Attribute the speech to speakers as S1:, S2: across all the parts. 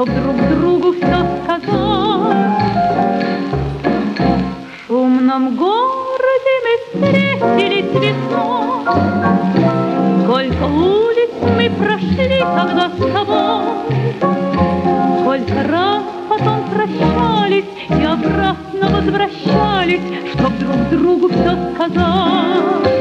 S1: чтоб друг другу все сказать. В шумном городе мы встретились весной, сколько улиц мы прошли тогда с тобой, сколько раз потом прощались и обратно возвращались, чтоб друг другу все сказать.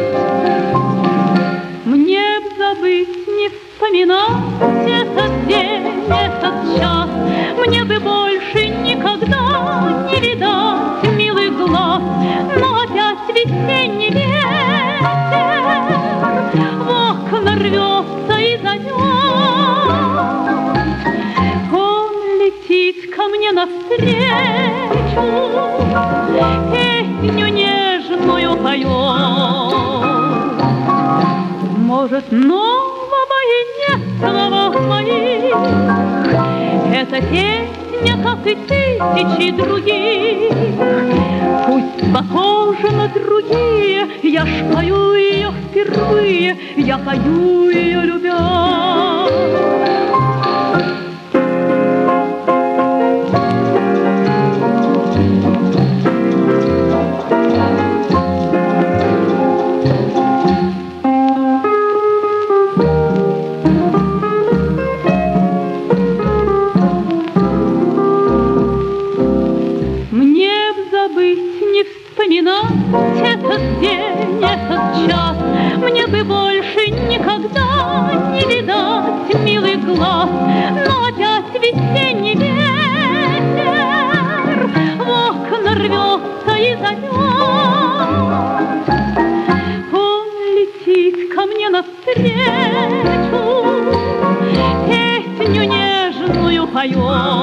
S1: Мне б забыть, не вспоминать этот день, этот час, мне бы больше никогда не видать милых глаз, но опять весенний ветер в окна рвется и зовет. Он летит ко мне навстречу, песню нежную поет. Может, нового и нет в словах моих, эта песня, как и тысячи других, пусть похожа на другие, я ж пою ее впервые, я пою ее любя. Этот день, этот час, мне бы больше никогда не видать милых глаз, но опять весенний ветер в окна рвется и зовет. Он летит ко мне навстречу, песню нежную поет.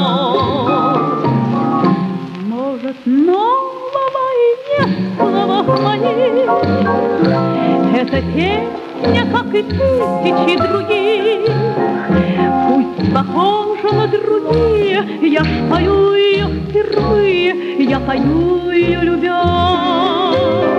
S1: Может, нового и нет в словах моих, эта песня, как и тысячи других, пусть похожа на другие, я ж пою ее впервые, я пою ее любя.